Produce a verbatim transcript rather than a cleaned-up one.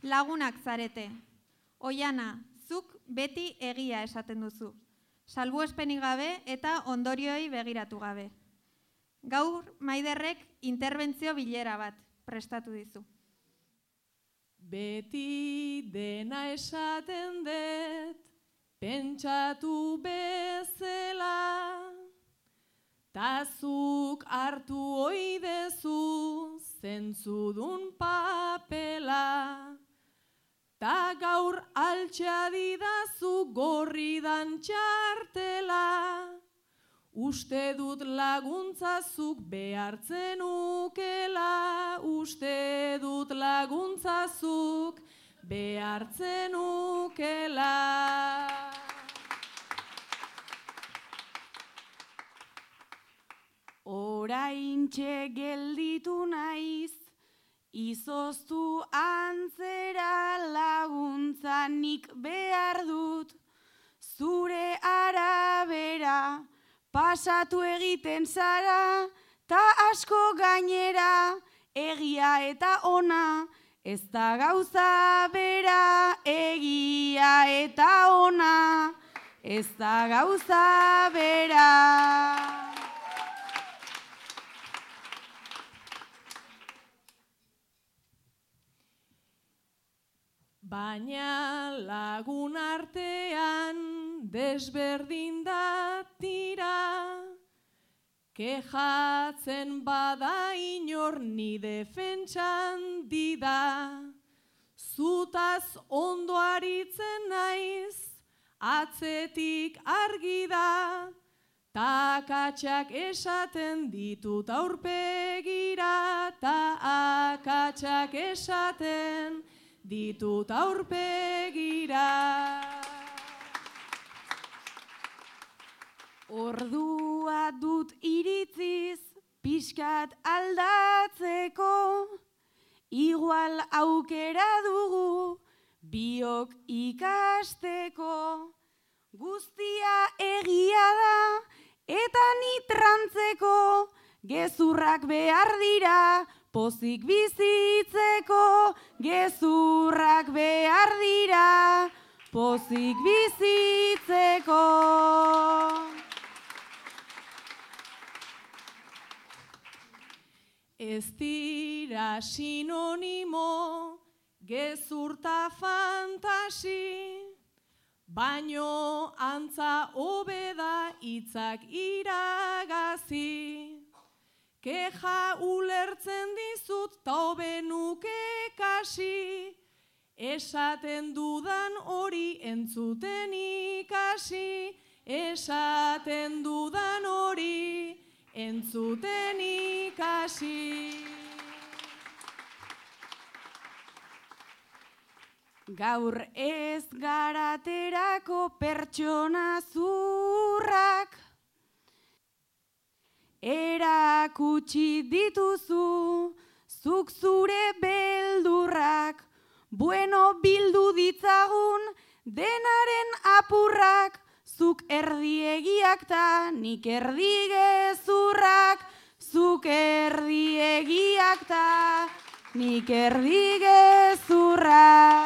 Lagunak zarete. Oiana, zuk beti egia esaten duzu. Salbuespenik gabe eta ondorioi begiratu gabe. Gaur Maiderrek interbentzio bilera bat prestatu dizu. Beti dena esaten dut, pentsatu bezala, tazuk hartu oidezu zentzudun papela, ta gaur altxa didazu gorridan txartela, uste dut laguntzazuk behartzen ukela, uste dut laguntzazuk behartzen ukela. Oraintxe gelditu naiz, izoztu antzera laguntza nik behar dut, zure arabera pasatu egiten zara, ta asko gainera egia eta ona, ez da gauza bera egia eta ona, ez da gauza bera. Baina lagun artean desberdin da tira, kejatzen bada inor ni defentsan dida, zutaz ondo aritzen naiz, atzetik argi da, ta akatsak esaten ditut aurpegira, ta akatsak esaten ditut aurpegira. Ordua dut iritziz pixkat aldatzeko, igual aukera dugu biok ikasteko, guztia egia da eta ni trantzeko, gezurrak behar dira pozik bizitzeko, gezurrak behar dira pozik bizitzeko. Ez dira sinonimo gezurta fantasi, baino antza hobeda hitzak iragazi. Keja ulertzen dizut ta hobe nuke kasi, esaten dudan hori entzuten ikasi, esaten dudan hori entzuten ikasi. Gaur ez garaterako pertsona zurrak, erakutsi dituzu zuk zure beldurrak, bueno bildu ditzagun denaren apurrak, zuk erdiegiak ta nik erdigezurrak, zuk erdiegiak ta nik erdigezurrak.